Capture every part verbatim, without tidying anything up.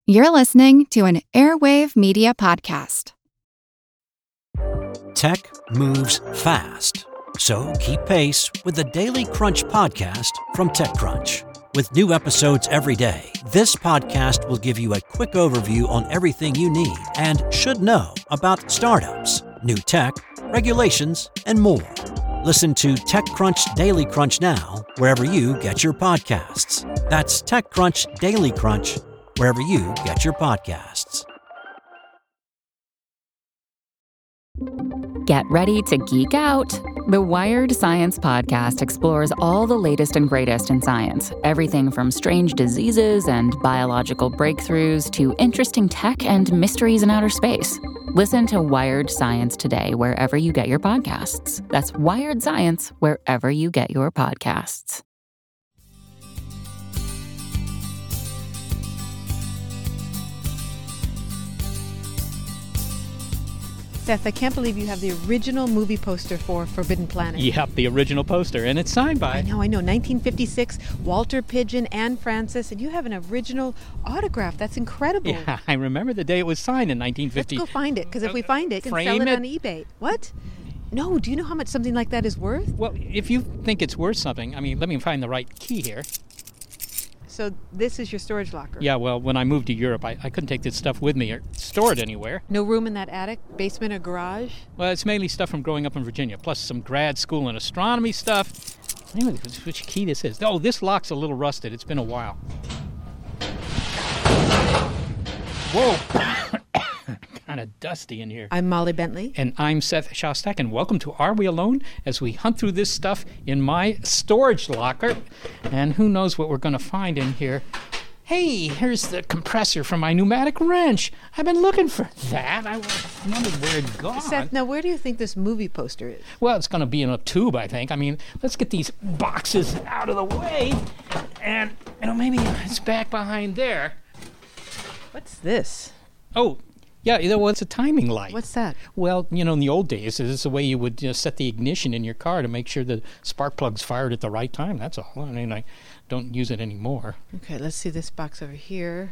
You're listening to an Airwave Media Podcast. Tech moves fast, so keep pace with the Daily Crunch podcast from TechCrunch. With new episodes every day, this podcast will give you a quick overview on everything you need and should know about startups, new tech, regulations, and more. Listen to TechCrunch Daily Crunch now, wherever you get your podcasts. That's TechCrunch Daily Crunch, wherever you get your podcasts. Get ready to geek out. The Wired Science Podcast explores all the latest and greatest in science. Everything from strange diseases and biological breakthroughs to interesting tech and mysteries in outer space. Listen to Wired Science today wherever you get your podcasts. That's Wired Science wherever you get your podcasts. Seth, I can't believe you have the original movie poster for Forbidden Planet. Yep, the original poster, and it's signed by... I know, I know, nineteen fifty-six, Walter Pidgeon, Anne Francis, and you have an original autograph. That's incredible. Yeah, I remember the day it was signed in nineteen fifty. Let's go find it, because if we find it, we can sell it, it on eBay. What? No, do you know how much something like that is worth? Well, if you think it's worth something, I mean, let me find the right key here. So this is your storage locker? Yeah, well, when I moved to Europe, I, I couldn't take this stuff with me or store it anywhere. No room in that attic, basement, or garage? Well, it's mainly stuff from growing up in Virginia, plus some grad school and astronomy stuff. Anyway, which key this is. Oh, this lock's a little rusted. It's been a while. Whoa! Kind of dusty in here. I'm Molly Bentley. And I'm Seth Shostak, and welcome to Are We Alone? As we hunt through this stuff in my storage locker. And who knows what we're going to find in here. Hey, here's the compressor from my pneumatic wrench. I've been looking for that. I wondered where it'd gone. Seth, now where do you think this movie poster is? Well, it's going to be in a tube, I think. I mean, let's get these boxes out of the way. And, you know, maybe it's back behind there. What's this? Oh, yeah, you know, well, it's a timing light. What's that? Well, you know, in the old days, this is the way you would you know, set the ignition in your car to make sure the spark plug's fired at the right time. That's all. I mean, I don't use it anymore. Okay, let's see this box over here.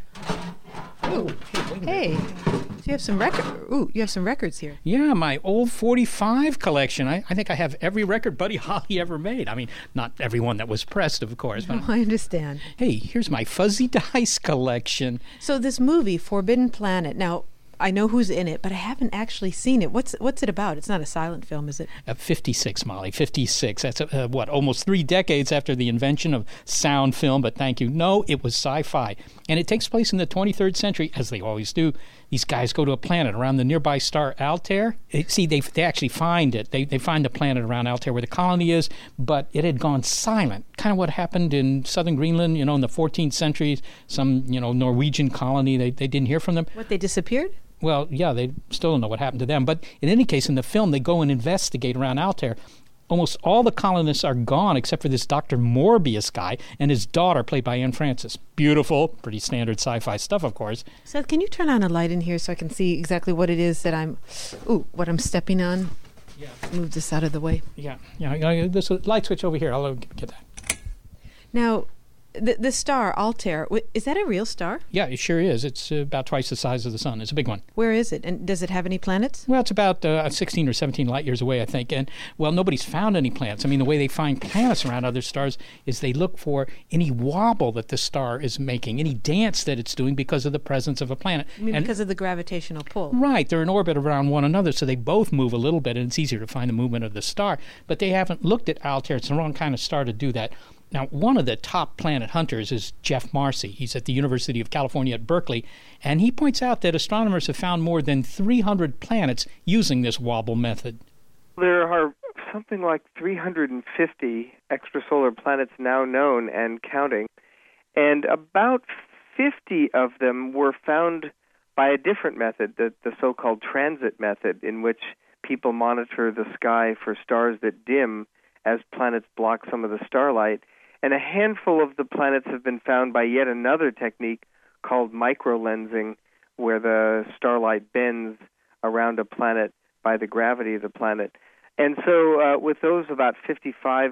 Oh, hey, hey, so you have some record. Ooh, you have some records here. Yeah, my old forty-five collection. I, I think I have every record Buddy Holly ever made. I mean, not every one that was pressed, of course. No, but I understand. Hey, here's my fuzzy dice collection. So this movie, Forbidden Planet. Now, I know who's in it, but I haven't actually seen it. What's what's it about? It's not a silent film, is it? Uh, fifty-six, Molly, fifty-six. That's, uh, what, almost three decades after the invention of sound film, but thank you. No, it was sci-fi. And it takes place in the twenty-third century, as they always do. These guys go to a planet around the nearby star Altair. It, see, they they actually find it. They, they find the planet around Altair where the colony is, but it had gone silent. Kind of what happened in southern Greenland, you know, in the fourteenth century. Some, you know, Norwegian colony, they, they didn't hear from them. What, they disappeared? Well, yeah, they still don't know what happened to them. But in any case, in the film, they go and investigate around Altair. Almost all the colonists are gone except for this Doctor Morbius guy and his daughter, played by Anne Francis. Beautiful, pretty standard sci-fi stuff, of course. Seth, can you turn on a light in here so I can see exactly what it is that I'm, ooh, what I'm stepping on? Yeah. Move this out of the way. Yeah, yeah. There's a light switch over here. I'll get that. Now, the the star Altair, is that a real star? Yeah, it sure is. It's uh, about twice the size of the sun. It's a big one. Where is it? And does it have any planets? Well, it's about uh, sixteen or seventeen light years away, I think. And, well, nobody's found any planets. I mean, the way they find planets around other stars is they look for any wobble that the star is making, any dance that it's doing because of the presence of a planet. You mean and, because of the gravitational pull? Right. They're in orbit around one another, so they both move a little bit, and it's easier to find the movement of the star. But they haven't looked at Altair. It's the wrong kind of star to do that. Now, one of the top planet hunters is Jeff Marcy. He's at the University of California at Berkeley, and he points out that astronomers have found more than three hundred planets using this wobble method. There are something like three hundred fifty extrasolar planets now known and counting, and about fifty of them were found by a different method, the, the so-called transit method, in which people monitor the sky for stars that dim as planets block some of the starlight. And a handful of the planets have been found by yet another technique called microlensing, where the starlight bends around a planet by the gravity of the planet. And so uh, with those about fifty-five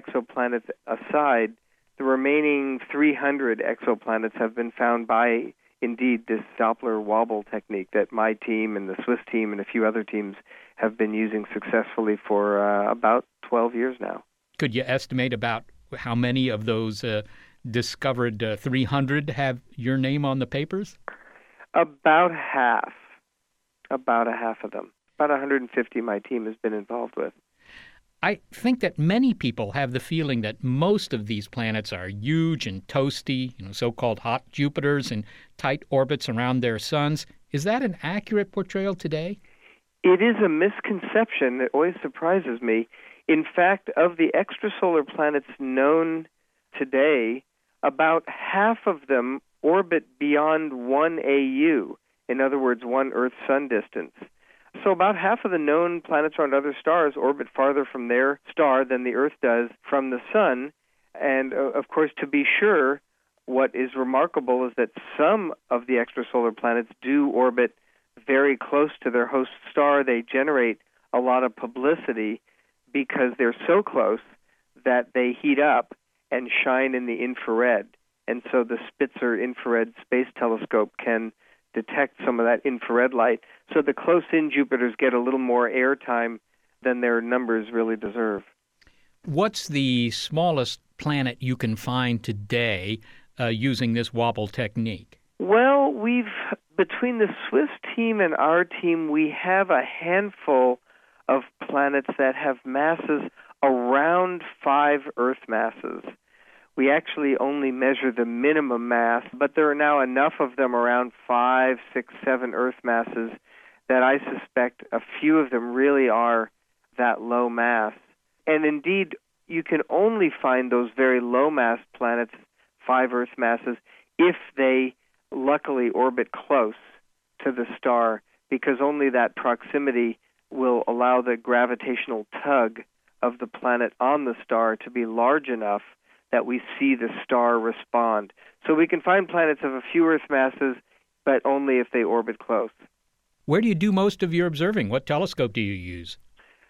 exoplanets aside, the remaining three hundred exoplanets have been found by indeed this Doppler wobble technique that my team and the Swiss team and a few other teams have been using successfully for uh, about twelve years now. Could you estimate about how many of those uh, discovered uh, three hundred have your name on the papers? About half. About a half of them. About one hundred fifty my team has been involved with. I think that many people have the feeling that most of these planets are huge and toasty, you know, so-called hot Jupiters in tight orbits around their suns. Is that an accurate portrayal today? It is a misconception that always surprises me. In fact, of the extrasolar planets known today, about half of them orbit beyond one A U, in other words, one Earth-Sun distance. So about half of the known planets around other stars orbit farther from their star than the Earth does from the Sun. And, uh, of course, to be sure, what is remarkable is that some of the extrasolar planets do orbit very close to their host star. They generate a lot of publicity because they're so close that they heat up and shine in the infrared. And so the Spitzer Infrared Space Telescope can detect some of that infrared light. So the close-in Jupiters get a little more airtime than their numbers really deserve. What's the smallest planet you can find today uh, using this wobble technique? Well, we've, between the Swiss team and our team, we have a handful of planets that have masses around five Earth masses. We actually only measure the minimum mass, but there are now enough of them around five, six, seven Earth masses that I suspect a few of them really are that low mass. And indeed, you can only find those very low mass planets, five Earth masses, if they luckily orbit close to the star, because only that proximity will allow the gravitational tug of the planet on the star to be large enough that we see the star respond. So we can find planets of a few Earth masses, but only if they orbit close. Where do you do most of your observing? What telescope do you use?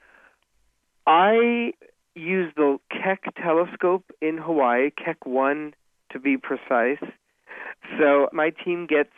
I use the Keck telescope in Hawaii, Keck one to be precise. So my team gets,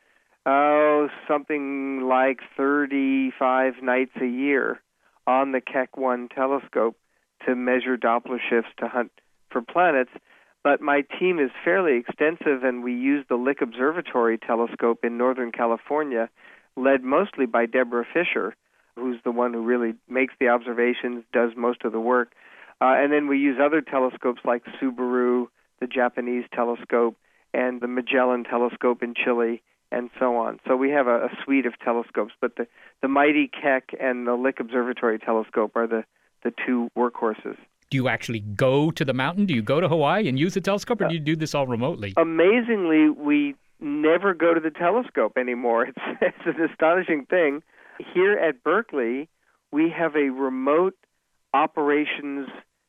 oh, something like thirty-five nights a year on the Keck one telescope to measure Doppler shifts to hunt for planets, but my team is fairly extensive, and we use the Lick Observatory telescope in Northern California, led mostly by Deborah Fisher, who's the one who really makes the observations, does most of the work. Uh, and then we use other telescopes like Subaru, the Japanese telescope, and the Magellan telescope in Chile, and so on. So we have a, a suite of telescopes, but the, the mighty Keck and the Lick Observatory telescope are the, the two workhorses. Do you actually go to the mountain? Do you go to Hawaii and use the telescope, or do you do this all remotely? Amazingly, we never go to the telescope anymore. It's, it's an astonishing thing. Here at Berkeley, we have a remote operations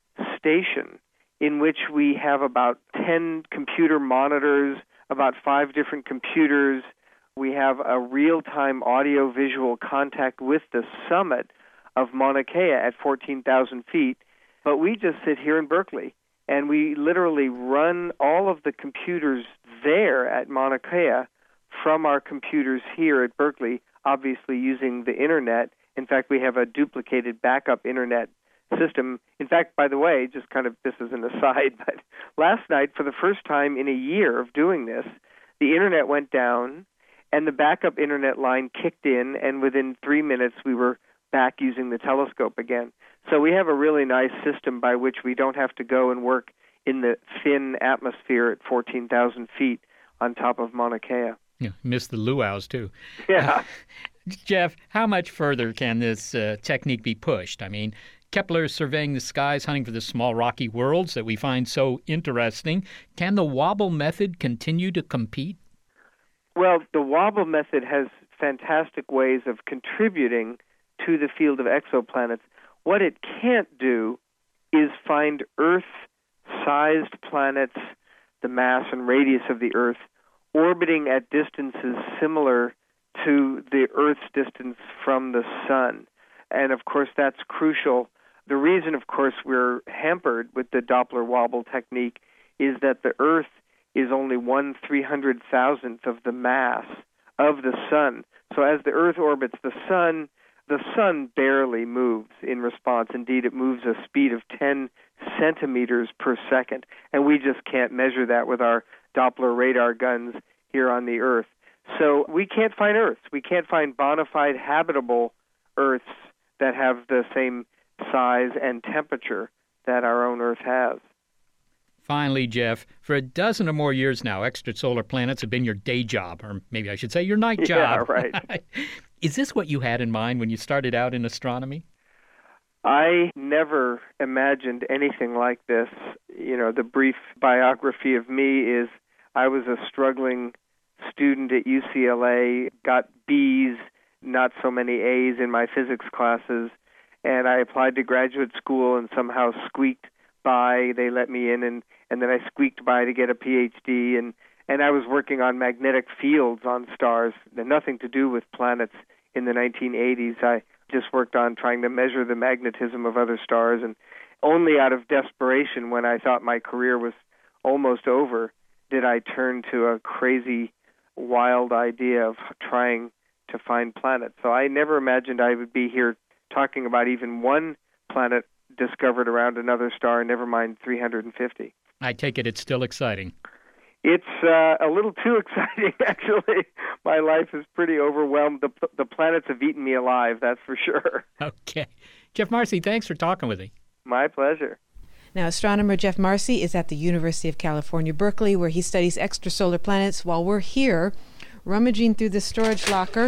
station in which we have about ten computer monitors, about five different computers. We have a real-time audio-visual contact with the summit of Mauna Kea at fourteen thousand feet. But we just sit here in Berkeley, and we literally run all of the computers there at Mauna Kea from our computers here at Berkeley, obviously using the Internet. In fact, we have a duplicated backup Internet system. In fact, by the way, just kind of this is an aside, but last night, for the first time in a year of doing this, the Internet went down, and the backup Internet line kicked in, and within three minutes we were back using the telescope again. So we have a really nice system by which we don't have to go and work in the thin atmosphere at fourteen thousand feet on top of Mauna Kea. Yeah, miss the luau's, too. Yeah. Uh, Jeff, how much further can this uh, technique be pushed? I mean, Kepler is surveying the skies, hunting for the small rocky worlds that we find so interesting. Can the wobble method continue to compete? Well, the wobble method has fantastic ways of contributing to the field of exoplanets. What it can't do is find Earth-sized planets, the mass and radius of the Earth, orbiting at distances similar to the Earth's distance from the Sun. And, of course, that's crucial. The reason, of course, we're hampered with the Doppler wobble technique is that the Earth is only one three hundred thousandth of the mass of the sun. So as the Earth orbits the sun, the sun barely moves in response. Indeed, it moves a speed of ten centimeters per second, and we just can't measure that with our Doppler radar guns here on the Earth. So we can't find Earths. We can't find bona fide habitable Earths that have the same size and temperature that our own Earth has. Finally, Jeff, for a dozen or more years now, extrasolar planets have been your day job, or maybe I should say your night job. Yeah, right. Is this what you had in mind when you started out in astronomy? I never imagined anything like this. You know, the brief biography of me is I was a struggling student at U C L A, got B's, not so many A's in my physics classes, and I applied to graduate school and somehow squeaked by. They let me in, and, and then I squeaked by to get a P H D, and, and I was working on magnetic fields on stars, nothing to do with planets in the nineteen eighties. I just worked on trying to measure the magnetism of other stars, and only out of desperation, when I thought my career was almost over, did I turn to a crazy, wild idea of trying to find planets. So I never imagined I would be here talking about even one planet discovered around another star, never mind three hundred fifty. I take it it's still exciting. It's uh, a little too exciting, actually. My life is pretty overwhelmed. The, the planets have eaten me alive, that's for sure. Okay. Jeff Marcy, thanks for talking with me. My pleasure. Now, astronomer Jeff Marcy is at the University of California, Berkeley, where he studies extrasolar planets, while we're here rummaging through the storage locker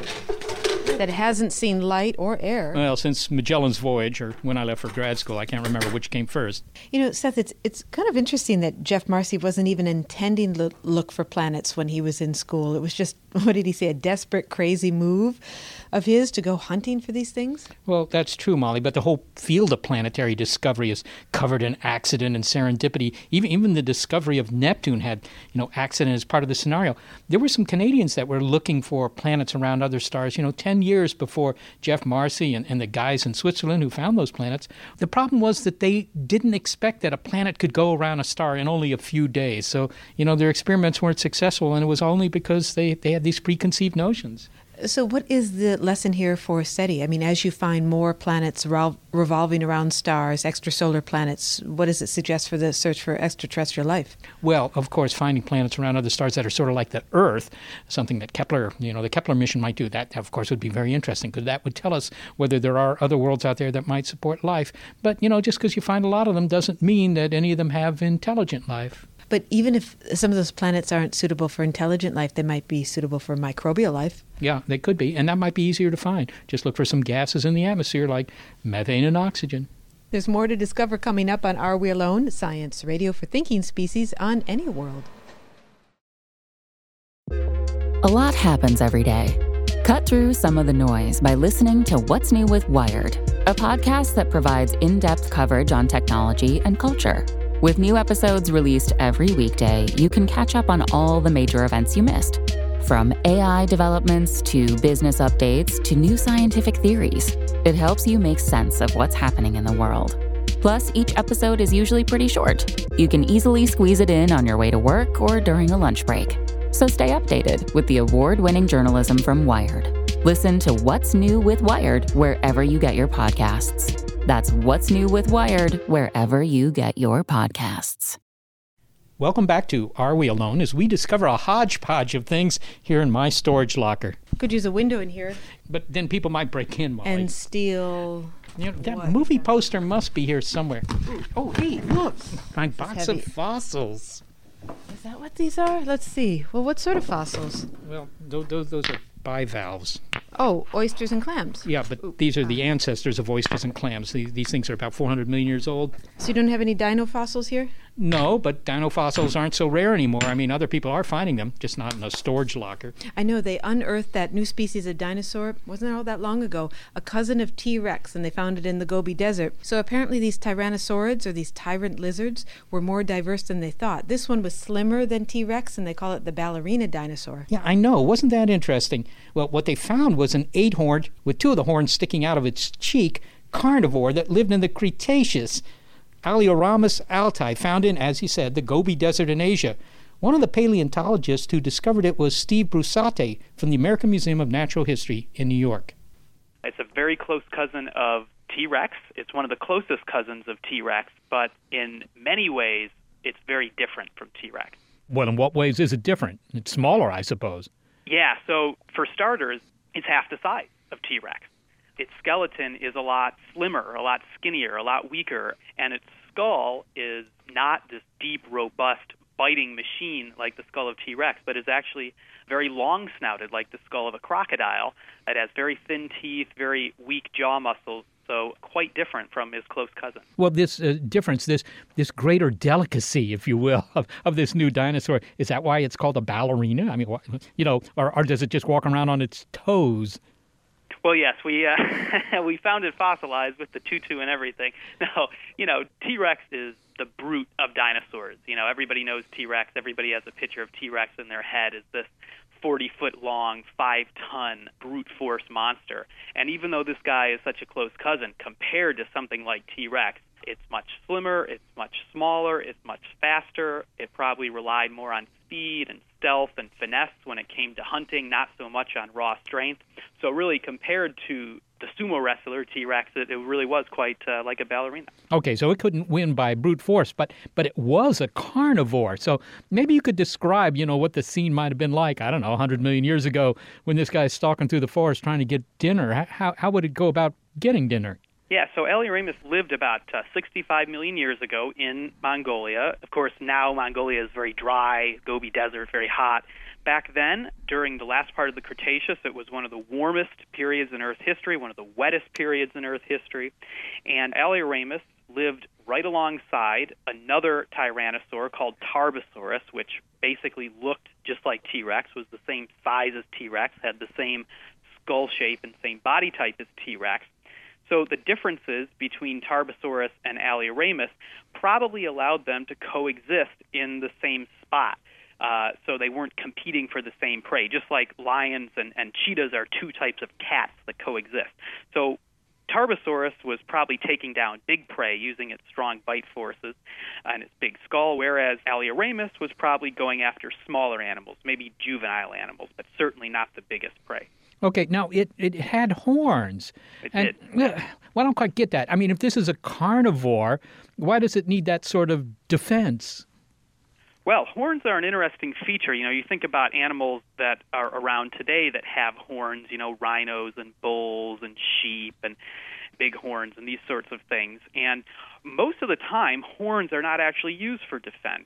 that hasn't seen light or air. Well, since Magellan's Voyage, or when I left for grad school, I can't remember which came first. You know, Seth, it's it's kind of interesting that Jeff Marcy wasn't even intending to look for planets when he was in school. It was just, what did he say, a desperate, crazy move of his to go hunting for these things? Well, that's true, Molly, but the whole field of planetary discovery is covered in accident and serendipity. Even even the discovery of Neptune had, you know, accident as part of the scenario. There were some Canadians that were looking for planets around other stars, you know, ten years before Jeff Marcy and, and the guys in Switzerland who found those planets. The problem was that they didn't expect that a planet could go around a star in only a few days. So, you know, their experiments weren't successful, and it was only because they, they had these preconceived notions. So what is the lesson here for SETI? I mean, as you find more planets revol- revolving around stars, extrasolar planets, what does it suggest for the search for extraterrestrial life? Well, of course, finding planets around other stars that are sort of like the Earth, something that Kepler, you know, the Kepler mission might do, that, of course, would be very interesting, because that would tell us whether there are other worlds out there that might support life. But, you know, just because you find a lot of them doesn't mean that any of them have intelligent life. But even if some of those planets aren't suitable for intelligent life, they might be suitable for microbial life. Yeah, they could be, and that might be easier to find. Just look for some gases in the atmosphere like methane and oxygen. There's more to discover coming up on Are We Alone? Science Radio for Thinking Species on any world. A lot happens every day. Cut through some of the noise by listening to What's New with Wired, a podcast that provides in-depth coverage on technology and culture. With new episodes released every weekday, you can catch up on all the major events you missed. From A I developments to business updates to new scientific theories, it helps you make sense of what's happening in the world. Plus, each episode is usually pretty short. You can easily squeeze it in on your way to work or during a lunch break. So stay updated with the award-winning journalism from Wired. Listen to What's New with Wired wherever you get your podcasts. That's What's New with Wired wherever you get your podcasts. Welcome back to Are We Alone? As we discover a hodgepodge of things here in my storage locker. Could use a window in here. But then people might break in, Molly. And steal... You know, that what? movie poster must be here somewhere. Oh, hey, look! My box heavy. of fossils. Is that what these are? Let's see. Well, what sort of fossils? Well, those, those, those are bivalves. Oh, oysters and clams. Yeah, but Ooh. these are the ancestors of oysters and clams. These, these things are about four hundred million years old. So you don't have any dino fossils here? No, but dino fossils aren't so rare anymore. I mean, other people are finding them, just not in a storage locker. I know they unearthed that new species of dinosaur, wasn't it all that long ago, a cousin of T-Rex, and they found it in the Gobi Desert. So apparently these tyrannosaurids, or these tyrant lizards, were more diverse than they thought. This one was slimmer than T-Rex, and they call it the ballerina dinosaur. Yeah, I know. Wasn't that interesting? Well, what they found was an eight-horned, with two of the horns sticking out of its cheek, carnivore that lived in the Cretaceous. Alioramus altai, found in, as he said, the Gobi Desert in Asia. One of the paleontologists who discovered it was Steve Brusatte from the American Museum of Natural History in New York. It's a very close cousin of T-Rex. It's one of the closest cousins of T-Rex, but in many ways, it's very different from T-Rex. Well, in what ways is it different? It's smaller, I suppose. Yeah, so for starters, it's half the size of T-Rex. Its skeleton is a lot slimmer, a lot skinnier, a lot weaker, and its skull is not this deep, robust, biting machine like the skull of T-Rex, but is actually very long-snouted like the skull of a crocodile. It has very thin teeth, very weak jaw muscles, so quite different from his close cousin. Well, this uh, difference, this this greater delicacy, if you will, of, of this new dinosaur, is that why it's called a ballerina? I mean, you know, or, or does it just walk around on its toes? Well, yes, we uh, we found it fossilized with the tutu and everything. No, you know, T-Rex is the brute of dinosaurs. You know, everybody knows T-Rex. Everybody has a picture of T-Rex in their head as this forty-foot-long, five-ton brute force monster. And even though this guy is such a close cousin, compared to something like T-Rex, it's much slimmer, it's much smaller, it's much faster. It probably relied more on speed and stealth and finesse when it came to hunting, not so much on raw strength. So really, compared to the sumo wrestler T-Rex, it, it really was quite uh, like a ballerina. Okay, so it couldn't win by brute force, but but it was a carnivore. So maybe you could describe, you know, what the scene might have been like, I don't know, one hundred million years ago when this guy's stalking through the forest trying to get dinner. How, how would it go about getting dinner? Yeah, so Alioramus lived about uh, sixty-five million years ago in Mongolia. Of course, now Mongolia is very dry, Gobi Desert, very hot. Back then, during the last part of the Cretaceous, it was one of the warmest periods in Earth's history, one of the wettest periods in Earth's history. And Alioramus lived right alongside another tyrannosaur called Tarbosaurus, which basically looked just like T-Rex, was the same size as T-Rex, had the same skull shape and same body type as T-Rex. So the differences between Tarbosaurus and Alioramus probably allowed them to coexist in the same spot. Uh, so they weren't competing for the same prey, just like lions and, and cheetahs are two types of cats that coexist. So Tarbosaurus was probably taking down big prey using its strong bite forces and its big skull, whereas Alioramus was probably going after smaller animals, maybe juvenile animals, but certainly not the biggest prey. Okay, now it, it had horns. It and, did. Well, I don't quite get that. I mean, if this is a carnivore, why does it need that sort of defense? Well, horns are an interesting feature. You know, you think about animals that are around today that have horns, you know, rhinos and bulls and sheep and bighorns and these sorts of things. And most of the time, horns are not actually used for defense.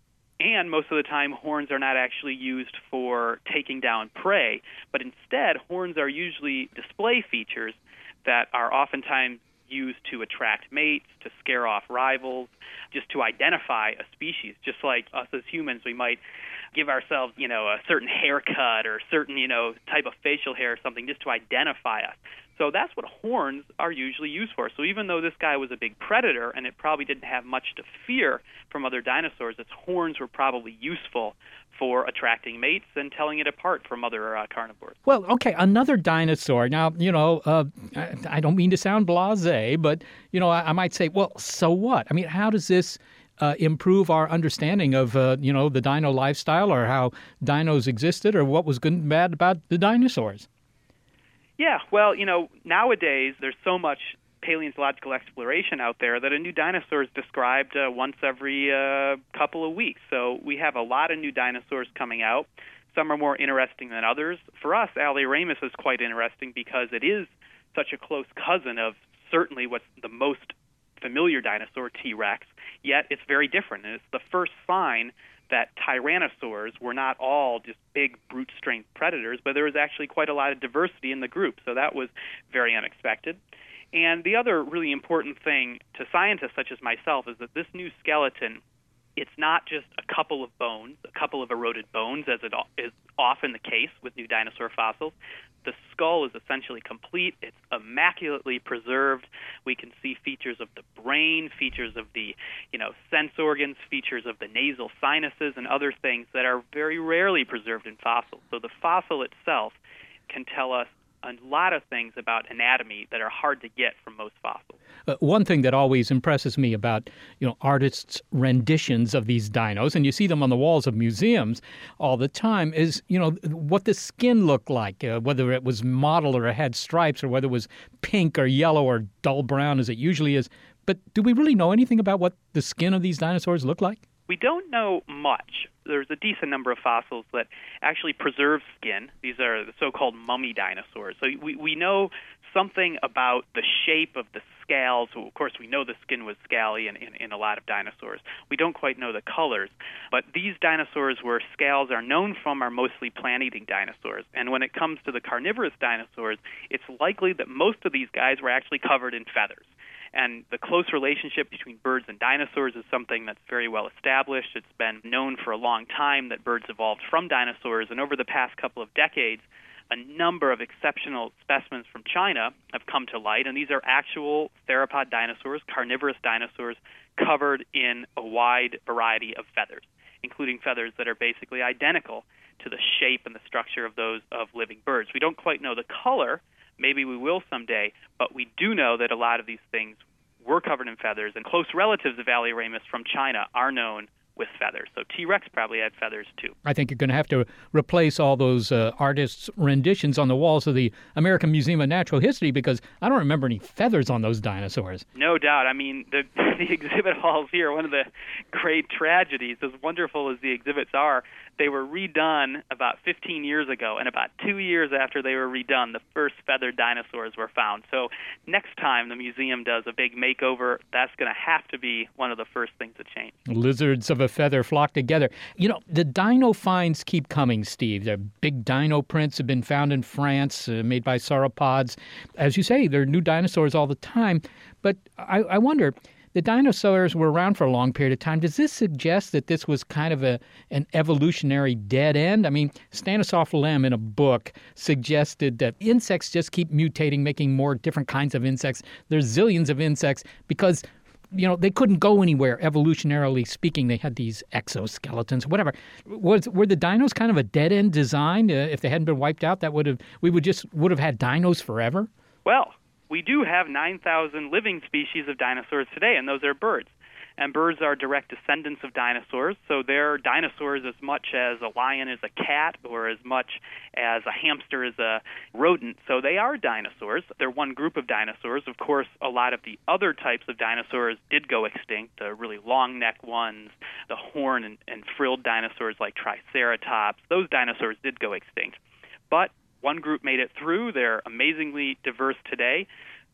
And most of the time, horns are not actually used for taking down prey, but instead, horns are usually display features that are oftentimes used to attract mates, to scare off rivals, just to identify a species. Just like us as humans, we might give ourselves, you know, a certain haircut or a certain, you know, type of facial hair or something just to identify us. So that's what horns are usually used for. So even though this guy was a big predator and it probably didn't have much to fear from other dinosaurs, its horns were probably useful for attracting mates and telling it apart from other uh, carnivores. Well, okay, another dinosaur. Now, you know, uh, I, I don't mean to sound blasé, but, you know, I, I might say, well, so what? I mean, how does this uh, improve our understanding of, uh, you know, the dino lifestyle or how dinos existed or what was good and bad about the dinosaurs? Yeah, well, you know, nowadays there's so much paleontological exploration out there that a new dinosaur is described uh, once every uh, couple of weeks. So we have a lot of new dinosaurs coming out. Some are more interesting than others. For us, Alioramus is quite interesting because it is such a close cousin of certainly what's the most familiar dinosaur, T-Rex, yet it's very different. And it's the first sign that tyrannosaurs were not all just big brute strength predators, but there was actually quite a lot of diversity in the group. So that was very unexpected. And the other really important thing to scientists such as myself is that this new skeleton, it's not just a couple of bones, a couple of eroded bones, as it is often the case with new dinosaur fossils. The skull is essentially complete. It's immaculately preserved. We can see features of the brain, features of the, you know, sense organs, features of the nasal sinuses, and other things that are very rarely preserved in fossils. So the fossil itself can tell us a lot of things about anatomy that are hard to get from most fossils. uh, one thing that always impresses me about, you know, artists' renditions of these dinos, and you see them on the walls of museums all the time, is, you know, what the skin looked like, uh, whether it was mottled or it had stripes or whether it was pink or yellow or dull brown as it usually is. But do we really know anything about what the skin of these dinosaurs look like? We don't know much. There's a decent number of fossils that actually preserve skin. These are the so-called mummy dinosaurs. So we, we know something about the shape of the scales. Of course, we know the skin was scaly in, in, in a lot of dinosaurs. We don't quite know the colors. But these dinosaurs where scales are known from are mostly plant-eating dinosaurs. And when it comes to the carnivorous dinosaurs, it's likely that most of these guys were actually covered in feathers. And the close relationship between birds and dinosaurs is something that's very well established. It's been known for a long time that birds evolved from dinosaurs. And over the past couple of decades, a number of exceptional specimens from China have come to light. And these are actual theropod dinosaurs, carnivorous dinosaurs, covered in a wide variety of feathers, including feathers that are basically identical to the shape and the structure of those of living birds. We don't quite know the color. Maybe we will someday, but we do know that a lot of these things were covered in feathers, and close relatives of Alioramus from China are known with feathers. So T-Rex probably had feathers, too. I think you're going to have to replace all those uh, artists' renditions on the walls of the American Museum of Natural History, because I don't remember any feathers on those dinosaurs. No doubt. I mean, the, the exhibit halls here, one of the great tragedies, as wonderful as the exhibits are, they were redone about fifteen years ago, and about two years after they were redone, the first feathered dinosaurs were found. So next time the museum does a big makeover, that's going to have to be one of the first things to change. Lizards of a feather flock together. You know, the dino finds keep coming, Steve. The big dino prints have been found in France, uh, made by sauropods. As you say, there are new dinosaurs all the time. But I, I wonder, the dinosaurs were around for a long period of time. Does this suggest that this was kind of a an evolutionary dead end? I mean, Stanislav Lem in a book suggested that insects just keep mutating, making more different kinds of insects. There's zillions of insects because, you know, they couldn't go anywhere, evolutionarily speaking. They had these exoskeletons, whatever. Was were the dinos kind of a dead end design? Uh, if they hadn't been wiped out, that would have we would just would have had dinos forever? Well, we do have nine thousand living species of dinosaurs today, and those are birds. And birds are direct descendants of dinosaurs, so they're dinosaurs as much as a lion is a cat or as much as a hamster is a rodent. So they are dinosaurs. They're one group of dinosaurs. Of course, a lot of the other types of dinosaurs did go extinct, the really long-necked ones, the horn and, and frilled dinosaurs like Triceratops. Those dinosaurs did go extinct. But one group made it through. They're amazingly diverse today.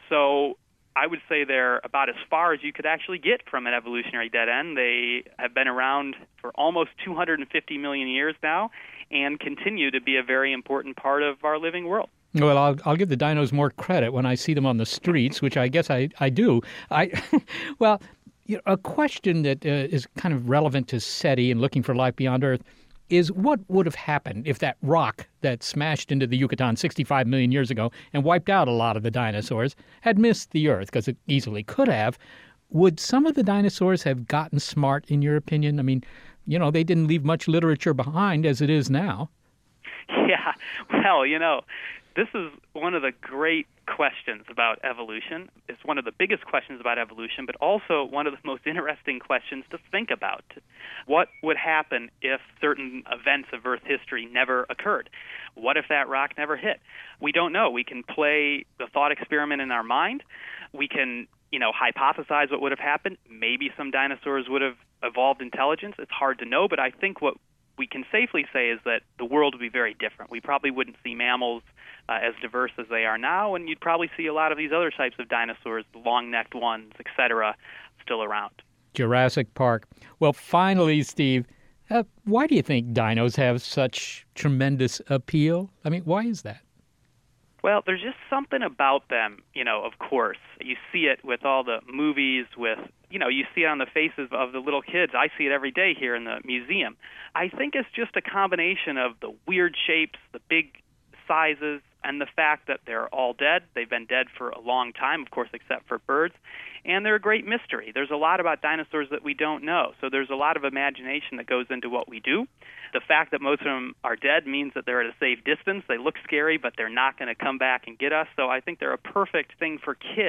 So I would say they're about as far as you could actually get from an evolutionary dead end. They have been around for almost two hundred fifty million years now and continue to be a very important part of our living world. Well, I'll, I'll give the dinos more credit when I see them on the streets, which I guess I, I do. I Well, you know, a question that uh, is kind of relevant to SETI and looking for life beyond Earth is what would have happened if that rock that smashed into the Yucatan sixty-five million years ago and wiped out a lot of the dinosaurs had missed the Earth, because it easily could have. Would some of the dinosaurs have gotten smart, in your opinion? I mean, you know, they didn't leave much literature behind as it is now. Yeah, well, you know, this is one of the great questions about evolution. It's one of the biggest questions about evolution, but also one of the most interesting questions to think about. What would happen if certain events of Earth history never occurred? What if that rock never hit? We don't know. We can play the thought experiment in our mind. We can, you know, hypothesize what would have happened. Maybe some dinosaurs would have evolved intelligence. It's hard to know, but I think what we can safely say is that the world would be very different. We probably wouldn't see mammals uh, as diverse as they are now, and you'd probably see a lot of these other types of dinosaurs, the long-necked ones, et cetera, still around. Jurassic Park. Well, finally, Steve, uh, why do you think dinos have such tremendous appeal? I mean, why is that? Well, there's just something about them, you know, of course. You see it with all the movies, with, you know, you see it on the faces of the little kids. I see it every day here in the museum. I think it's just a combination of the weird shapes, the big sizes, and the fact that they're all dead. They've been dead for a long time, of course, except for birds. And they're a great mystery. There's a lot about dinosaurs that we don't know. So there's a lot of imagination that goes into what we do. The fact that most of them are dead means that they're at a safe distance. They look scary, but they're not going to come back and get us. So I think they're a perfect thing for kids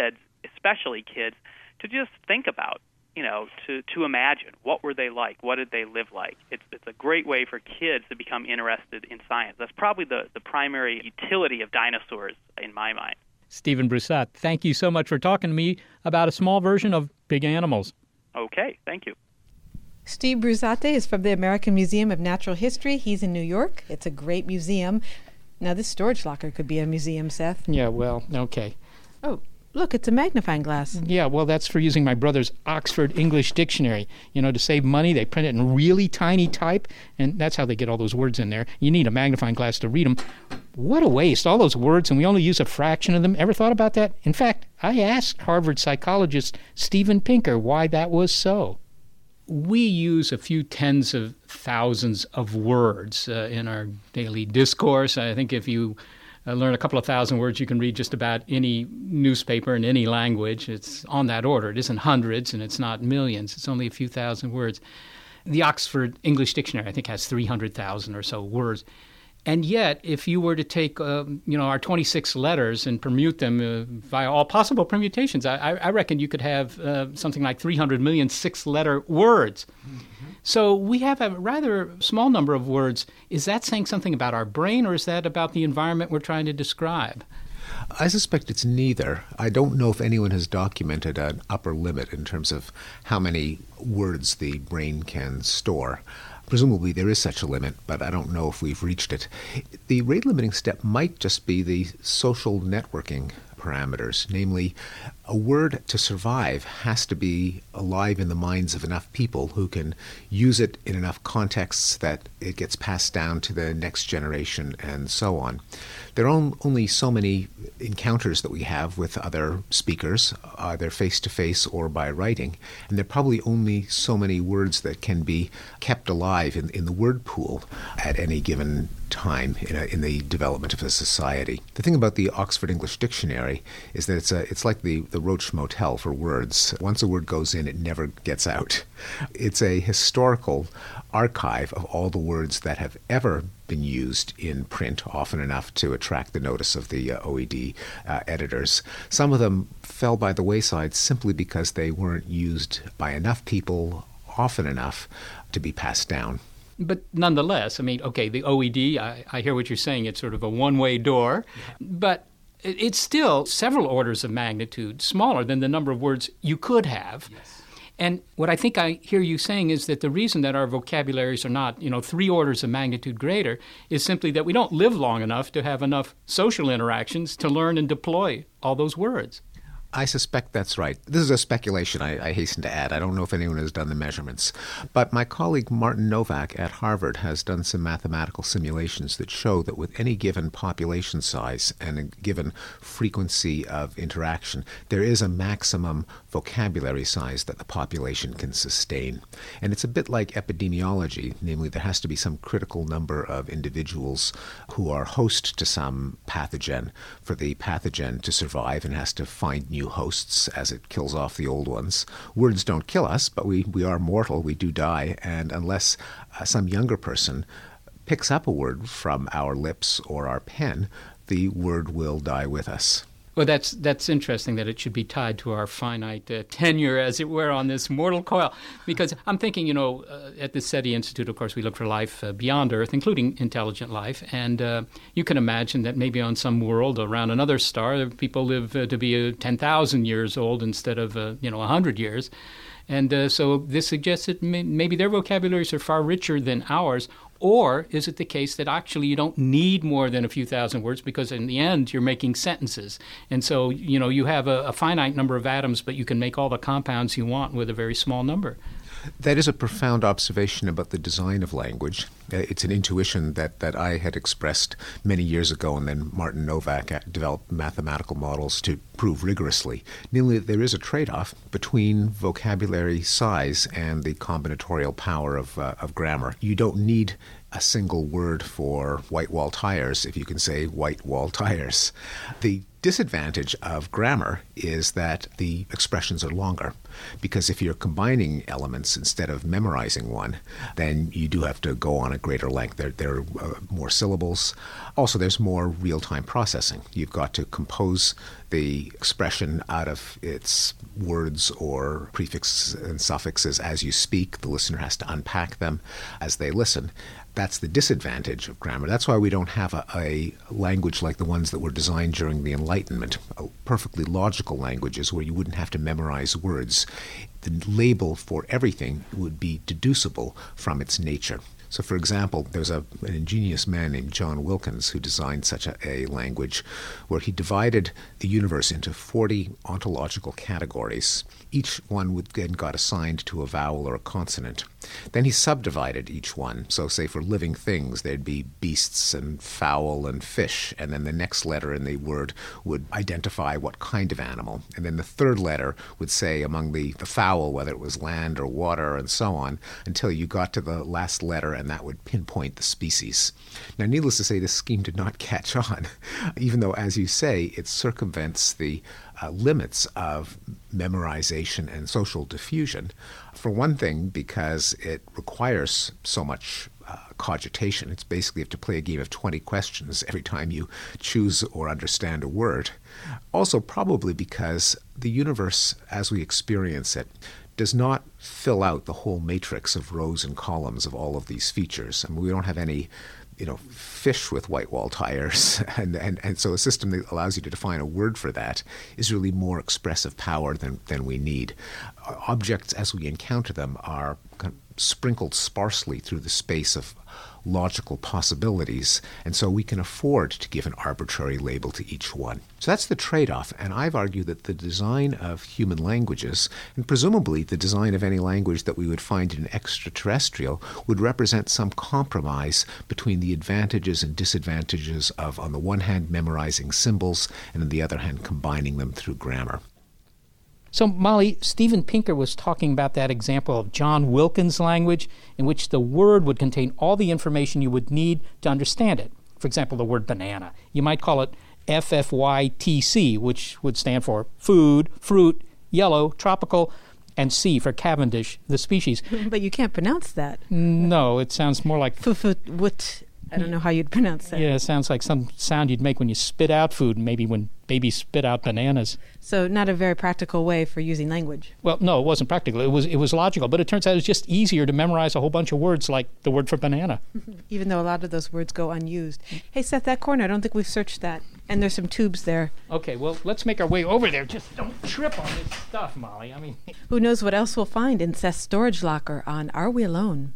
especially kids, to just think about, you know, to, to imagine what were they like, what did they live like. It's it's a great way for kids to become interested in science. That's probably the, the primary utility of dinosaurs in my mind. Stephen Broussat, thank you so much for talking to me about a small version of big animals. Okay, thank you. Steve Broussat is from the American Museum of Natural History. He's in New York. It's a great museum. Now, this storage locker could be a museum, Seth. Yeah, well, okay. Oh, look, it's a magnifying glass. Yeah, well, that's for using my brother's Oxford English Dictionary. You know, to save money, they print it in really tiny type, and that's how they get all those words in there. You need a magnifying glass to read them. What a waste, all those words, and we only use a fraction of them. Ever thought about that? In fact, I asked Harvard psychologist Steven Pinker why that was so. We use a few tens of thousands of words uh, in our daily discourse. I think if you uh, learn a couple of thousand words, you can read just about any newspaper in any language. It's on that order. It isn't hundreds and it's not millions. It's only a few thousand words. The Oxford English Dictionary, I think, has three hundred thousand or so words. And yet, if you were to take, uh, you know, our twenty-six letters and permute them uh, via all possible permutations, I, I reckon you could have uh, something like three hundred million six-letter words. Mm-hmm. So we have a rather small number of words. Is that saying something about our brain, or is that about the environment we're trying to describe? I suspect it's neither. I don't know if anyone has documented an upper limit in terms of how many words the brain can store. Presumably there is such a limit, but I don't know if we've reached it. The rate-limiting step might just be the social networking parameters, namely, a word to survive has to be alive in the minds of enough people who can use it in enough contexts that it gets passed down to the next generation and so on. There are only so many encounters that we have with other speakers, either face-to-face or by writing, and there are probably only so many words that can be kept alive in, in the word pool at any given time in, a, in the development of a society. The thing about the Oxford English Dictionary is that it's a, it's like the, the Roach Motel for words. Once a word goes in, it never gets out. It's a historical archive of all the words that have ever been used in print, often enough to attract the notice of the uh, O E D uh, editors. Some of them fell by the wayside simply because they weren't used by enough people often enough to be passed down. But nonetheless, I mean, okay, the O E D, I, I hear what you're saying, it's sort of a one-way door, yeah. But it's still several orders of magnitude smaller than the number of words you could have. Yes. And what I think I hear you saying is that the reason that our vocabularies are not, you know, three orders of magnitude greater is simply that we don't live long enough to have enough social interactions to learn and deploy all those words. I suspect that's right. This is a speculation, I, I hasten to add. I don't know if anyone has done the measurements. But my colleague Martin Novak at Harvard has done some mathematical simulations that show that with any given population size and a given frequency of interaction, there is a maximum vocabulary size that the population can sustain. And it's a bit like epidemiology, namely there has to be some critical number of individuals who are host to some pathogen for the pathogen to survive and has to find new hosts as it kills off the old ones. Words don't kill us, but we, we are mortal, we do die, and unless uh, some younger person picks up a word from our lips or our pen, the word will die with us. Well, that's that's interesting that it should be tied to our finite uh, tenure, as it were, on this mortal coil. Because I'm thinking, you know, uh, at the SETI Institute, of course, we look for life uh, beyond Earth, including intelligent life. And uh, you can imagine that maybe on some world around another star, people live uh, to be uh, ten thousand years old instead of, uh, you know, one hundred years. And uh, so this suggests that may- maybe their vocabularies are far richer than ours. Or is it the case that actually you don't need more than a few thousand words because in the end you're making sentences? And so, you know, you have a, a finite number of atoms, but you can make all the compounds you want with a very small number. That is a profound observation about the design of language. It's an intuition that, that I had expressed many years ago, and then Martin Novak developed mathematical models to prove rigorously. Namely, there is a trade-off between vocabulary size and the combinatorial power of, uh, of grammar. You don't need a single word for white wall tires if you can say white wall tires. The disadvantage of grammar is that the expressions are longer, because if you're combining elements instead of memorizing one, then you do have to go on a greater length. There, there are uh, more syllables. Also, there's more real-time processing. You've got to compose the expression out of its words or prefixes and suffixes as you speak. The listener has to unpack them as they listen. That's the disadvantage of grammar. That's why we don't have a, a language like the ones that were designed during the Enlightenment, perfectly logical languages where you wouldn't have to memorize words. The label for everything would be deducible from its nature. So, for example, there's a, an ingenious man named John Wilkins who designed such a, a language where he divided the universe into forty ontological categories. Each one would then got assigned to a vowel or a consonant. Then he subdivided each one. So, say for living things, there'd be beasts and fowl and fish, and then the next letter in the word would identify what kind of animal. And then the third letter would say among the, the fowl whether it was land or water and so on, until you got to the last letter, and that would pinpoint the species. Now, needless to say, this scheme did not catch on, even though, as you say, it circumvents the uh, limits of memorization and social diffusion. For one thing, because it requires so much uh, cogitation. It's basically you have to play a game of twenty questions every time you choose or understand a word. Also, probably because the universe, as we experience it, does not fill out the whole matrix of rows and columns of all of these features. I mean, we don't have any, you know, fish with white wall tires. And, and, and so a system that allows you to define a word for that is really more expressive power than, than we need. Objects, as we encounter them, are kind of sprinkled sparsely through the space of logical possibilities, and so we can afford to give an arbitrary label to each one. So that's the trade-off, and I've argued that the design of human languages, and presumably the design of any language that we would find in extraterrestrial, would represent some compromise between the advantages and disadvantages of, on the one hand, memorizing symbols, and on the other hand, combining them through grammar. So, Molly, Steven Pinker was talking about that example of John Wilkins' language, in which the word would contain all the information you would need to understand it. For example, the word banana. You might call it F F Y T C, which would stand for food, fruit, yellow, tropical, and C for Cavendish, the species. But you can't pronounce that. No, it sounds more like... F-f-what... I don't know how you'd pronounce that. Yeah, it sounds like some sound you'd make when you spit out food, maybe when babies spit out bananas. So not a very practical way for using language. Well, no, it wasn't practical. It was it was logical, but it turns out it's just easier to memorize a whole bunch of words like the word for banana. Even though a lot of those words go unused. Hey, Seth, that corner, I don't think we've searched that. And there's some tubes there. Okay, well, let's make our way over there. Just don't trip on this stuff, Molly. I mean... Who knows what else we'll find in Seth's storage locker on Are We Alone?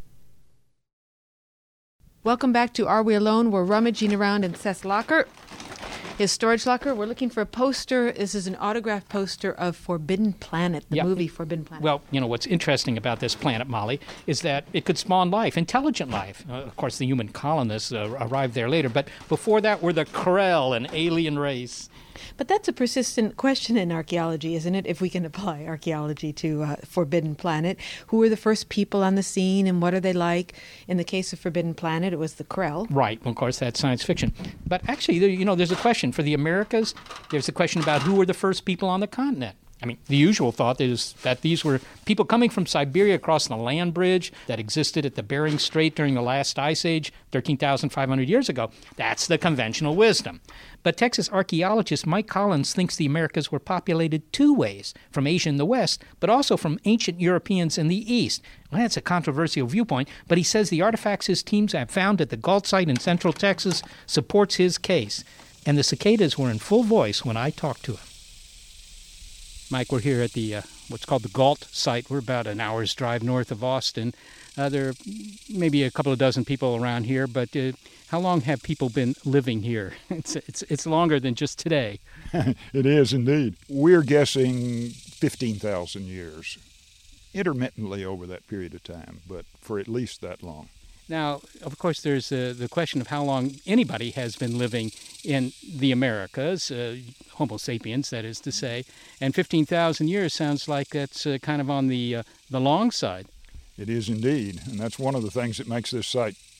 Welcome back to Are We Alone? We're rummaging around in Seth's locker, his storage locker. We're looking for a poster. This is an autographed poster of Forbidden Planet, the yep. movie Forbidden Planet. Well, you know, what's interesting about this planet, Molly, is that it could spawn life, intelligent life. Uh, of course, the human colonists uh, arrived there later, but before that were the Krell, an alien race. But that's a persistent question in archaeology, isn't it? If we can apply archaeology to uh, Forbidden Planet. Who were the first people on the scene and what are they like? In the case of Forbidden Planet, it was the Krell. Right. Well, of course, that's science fiction. But actually, there, you know, there's a question. For the Americas, there's a question about who were the first people on the continent. I mean, the usual thought is that these were people coming from Siberia across the land bridge that existed at the Bering Strait during the last ice age, thirteen thousand five hundred years ago. That's the conventional wisdom. But Texas archaeologist Mike Collins thinks the Americas were populated two ways, from Asia in the west, but also from ancient Europeans in the east. Well, that's a controversial viewpoint, but he says the artifacts his teams have found at the Gault site in central Texas supports his case. And the cicadas were in full voice when I talked to him. Mike, we're here at the uh, what's called the Gault site. We're about an hour's drive north of Austin. Uh, there are maybe a couple of dozen people around here, but uh, how long have people been living here? It's it's it's longer than just today. It is indeed. We're guessing fifteen thousand years, intermittently over that period of time, but for at least that long. Now, of course, there's uh, the question of how long anybody has been living in the Americas, uh, Homo sapiens, that is to say, and fifteen thousand years sounds like that's uh, kind of on the uh, the long side. It is indeed, and that's one of the things that makes this site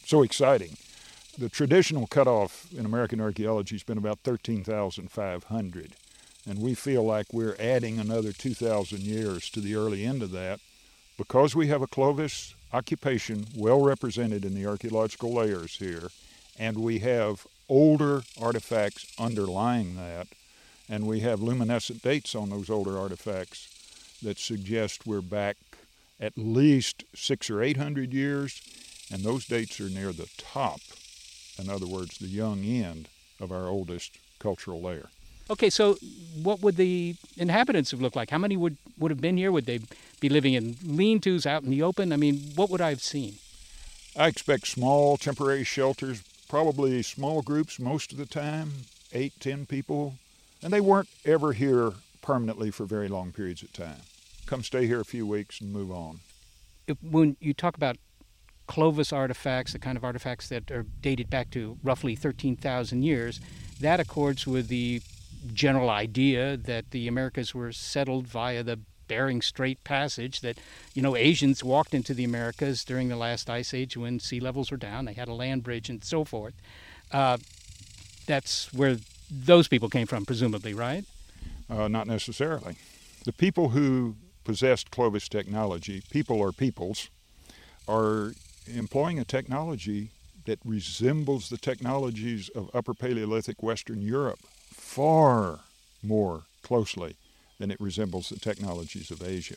so exciting. The traditional cutoff in American archaeology has been about thirteen thousand five hundred, and we feel like we're adding another two thousand years to the early end of that because we have a Clovis occupation well represented in the archaeological layers here, and we have older artifacts underlying that, and we have luminescent dates on those older artifacts that suggest we're back at least six or eight hundred years, and those dates are near the top. In other words, the young end of our oldest cultural layer. Okay, so what would the inhabitants have looked like? How many would, would have been here? Would they be living in lean-tos out in the open? I mean, what would I have seen? I expect small temporary shelters, probably small groups most of the time, eight, ten people, and they weren't ever here permanently for very long periods of time. Come stay here a few weeks and move on. If, when you talk about Clovis artifacts, the kind of artifacts that are dated back to roughly thirteen thousand years, that accords with the general idea that the Americas were settled via the Bering Strait Passage, that, you know, Asians walked into the Americas during the last ice age when sea levels were down. They had a land bridge and so forth. Uh, that's where those people came from, presumably, right? Uh, not necessarily. The people who possessed Clovis technology, people or peoples, are employing a technology that resembles the technologies of Upper Paleolithic Western Europe far more closely than it resembles the technologies of Asia.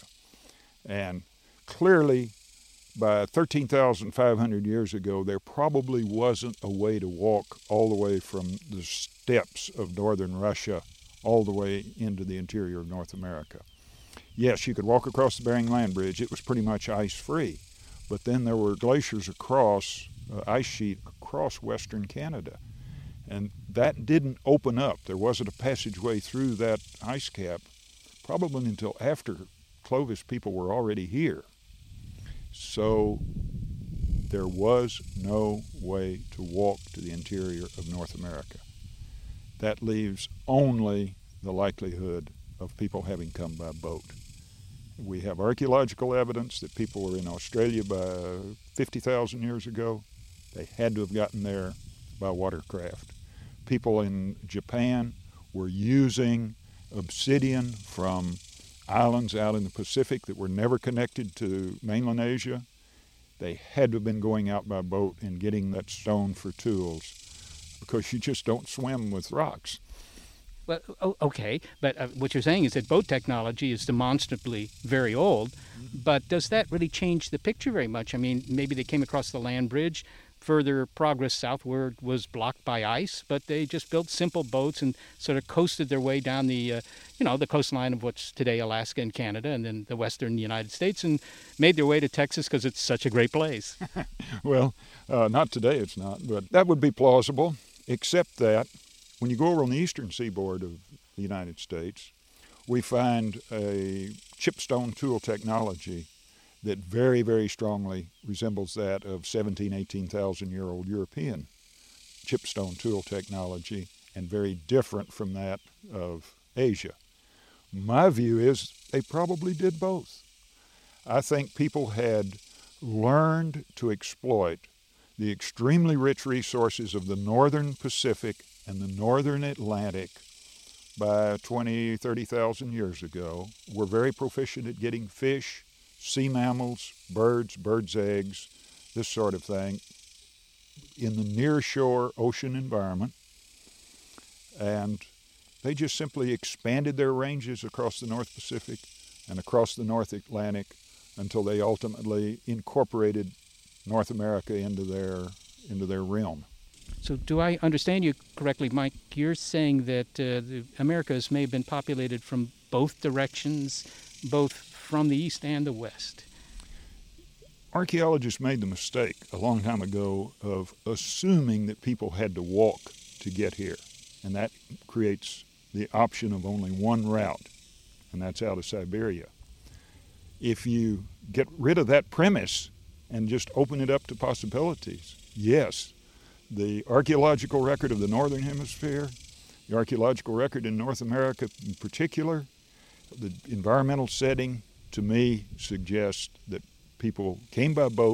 And clearly, by thirteen thousand five hundred years ago, there probably wasn't a way to walk all the way from the steppes of northern Russia all the way into the interior of North America. Yes, you could walk across the Bering Land Bridge. It was pretty much ice-free. But then there were glaciers across, uh, ice sheet across western Canada. And that didn't open up. There wasn't a passageway through that ice cap probably until after Clovis people were already here. So there was no way to walk to the interior of North America. That leaves only the likelihood of people having come by boat. We have archaeological evidence that people were in Australia by fifty thousand years ago. They had to have gotten there by watercraft. People in Japan were using obsidian from islands out in the Pacific that were never connected to mainland Asia. They had to have been going out by boat and getting that stone for tools because you just don't swim with rocks. Well, okay, but uh, what you're saying is that boat technology is demonstrably very old, but does that really change the picture very much? I mean, maybe they came across the land bridge, further progress southward was blocked by ice, but they just built simple boats and sort of coasted their way down the, uh, you know, the coastline of what's today Alaska and Canada and then the western United States and made their way to Texas because it's such a great place. Well, uh, not today it's not, but that would be plausible, except that when you go over on the eastern seaboard of the United States, we find a chipstone tool technology that very, very strongly resembles that of seventeen, eighteen thousand year old European chipstone tool technology and very different from that of Asia. My view is they probably did both. I think people had learned to exploit the extremely rich resources of the northern Pacific and the northern Atlantic by twenty, thirty thousand years ago. We're very proficient at getting fish, sea mammals, birds, birds' eggs, this sort of thing, in the near-shore ocean environment. And they just simply expanded their ranges across the North Pacific and across the North Atlantic until they ultimately incorporated North America into their into their realm. So do I understand you correctly, Mike? You're saying that uh, the Americas may have been populated from both directions, both from the east and the west. Archaeologists made the mistake a long time ago of assuming that people had to walk to get here, and that creates the option of only one route, and that's out of Siberia. If you get rid of that premise and just open it up to possibilities, yes, the archaeological record of the Northern Hemisphere, the archaeological record in North America in particular, the environmental setting, to me, suggests that people came by boat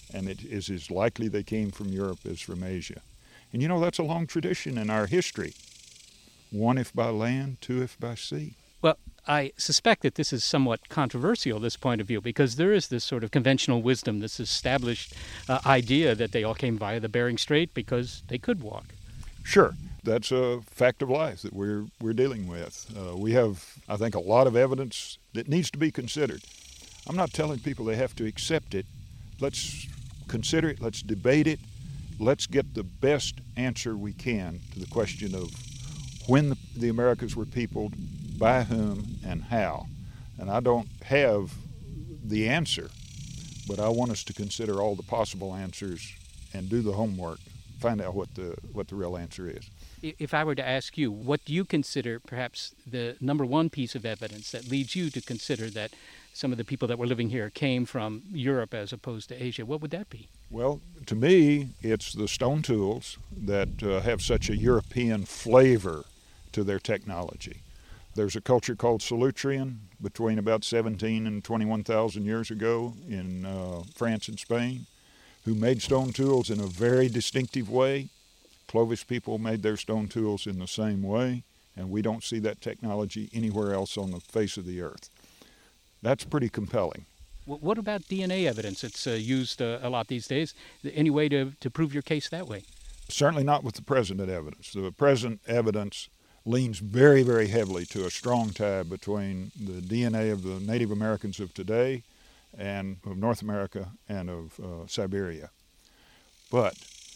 and it is as likely they came from Europe as from Asia. And you know, that's a long tradition in our history. One if by land, two if by sea. Well, I suspect that this is somewhat controversial, this point of view, because there is this sort of conventional wisdom, this established uh, idea that they all came via the Bering Strait because they could walk. Sure. That's a fact of life that we're we're dealing with. Uh, we have, I think, a lot of evidence that needs to be considered. I'm not telling people they have to accept it. Let's consider it. Let's debate it. Let's get the best answer we can to the question of when the, the Americas were peopled, by whom, and how. And I don't have the answer, but I want us to consider all the possible answers and do the homework, find out what the what the real answer is. If I were to ask you, what do you consider perhaps the number one piece of evidence that leads you to consider that some of the people that were living here came from Europe as opposed to Asia, what would that be? Well, to me, it's the stone tools that uh, have such a European flavor to their technology. There's a culture called Solutrean between about seventeen and twenty-one thousand years ago in uh, France and Spain, who made stone tools in a very distinctive way. Clovis people made their stone tools in the same way, and we don't see that technology anywhere else on the face of the earth. That's pretty compelling. What about D N A evidence? It's uh, used uh, a lot these days. Any way to, to prove your case that way? Certainly not with the present evidence. The present evidence leans very, very heavily to a strong tie between the D N A of the Native Americans of today and of North America and of uh, Siberia. But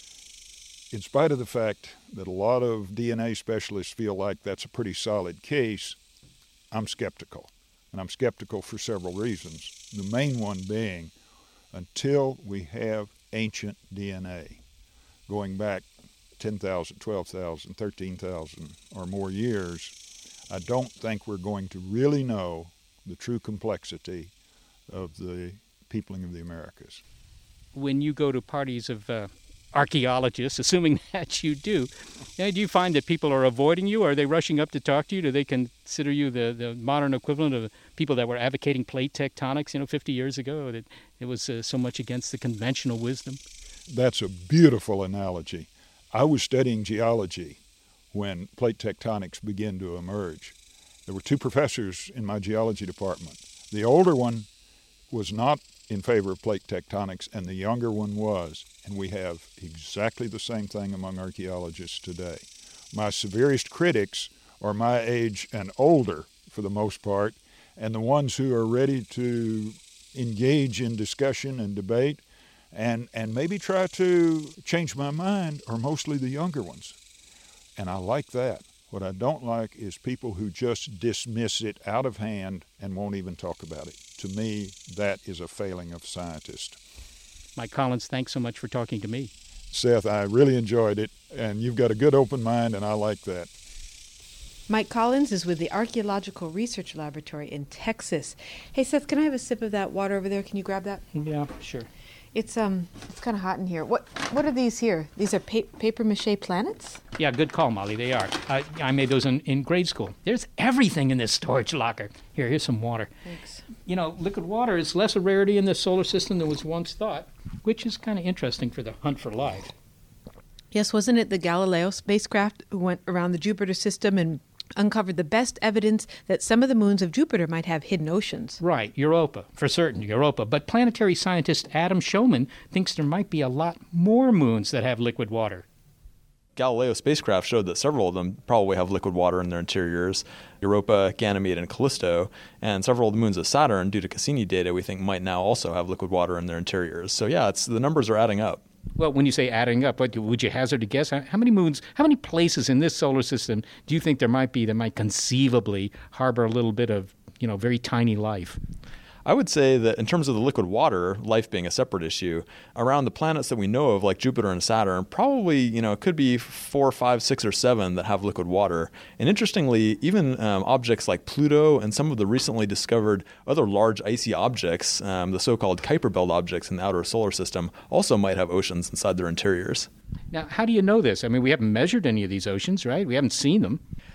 in spite of the fact that a lot of D N A specialists feel like that's a pretty solid case, I'm skeptical. And I'm skeptical for several reasons. The main one being, until we have ancient D N A going back ten thousand, twelve thousand, thirteen thousand or more years, I don't think we're going to really know the true complexity of the peopling of the Americas. When you go to parties of uh, archaeologists, assuming that you do, do you find that people are avoiding you? Are they rushing up to talk to you? Do they consider you the, the modern equivalent of people that were advocating plate tectonics, you know, fifty years ago, that it was uh, so much against the conventional wisdom? That's a beautiful analogy. I was studying geology when plate tectonics began to emerge. There were two professors in my geology department. The older one was not in favor of plate tectonics, and the younger one was. And we have exactly the same thing among archaeologists today. My severest critics are my age and older, for the most part, and the ones who are ready to engage in discussion and debate and, and maybe try to change my mind are mostly the younger ones. And I like that. What I don't like is people who just dismiss it out of hand and won't even talk about it. To me, that is a failing of scientists. Mike Collins, thanks so much for talking to me. Seth, I really enjoyed it, and you've got a good open mind, and I like that. Mike Collins is with the Archaeological Research Laboratory in Texas. Hey, Seth, can I have a sip of that water over there? Can you grab that? Yeah, sure. It's um, it's kind of hot in here. What what are these here? These are pa- paper mache planets? Yeah, good call, Molly. They are. I, I made those in, in grade school. There's everything in this storage locker. Here, here's some water. Thanks. You know, liquid water is less a rarity in the solar system than was once thought, which is kind of interesting for the hunt for life. Yes, wasn't it the Galileo spacecraft who went around the Jupiter system and uncovered the best evidence that some of the moons of Jupiter might have hidden oceans? Right, Europa, for certain, Europa. But planetary scientist Adam Showman thinks there might be a lot more moons that have liquid water. Galileo spacecraft showed that several of them probably have liquid water in their interiors. Europa, Ganymede, and Callisto, and several of the moons of Saturn, due to Cassini data, we think might now also have liquid water in their interiors. So yeah, it's the numbers are adding up. Well, when you say adding up, what, would you hazard a guess? How many moons, how many places in this solar system do you think there might be that might conceivably harbor a little bit of, you know, very tiny life? I would say that in terms of the liquid water, life being a separate issue, around the planets that we know of, like Jupiter and Saturn, probably, you know, it could be four, five, six, or seven that have liquid water. And interestingly, even um, objects like Pluto and some of the recently discovered other large icy objects, um, the so-called Kuiper Belt objects in the outer solar system, also might have oceans inside their interiors. Now, how do you know this? I mean, we haven't measured any of these oceans, right? We haven't seen them.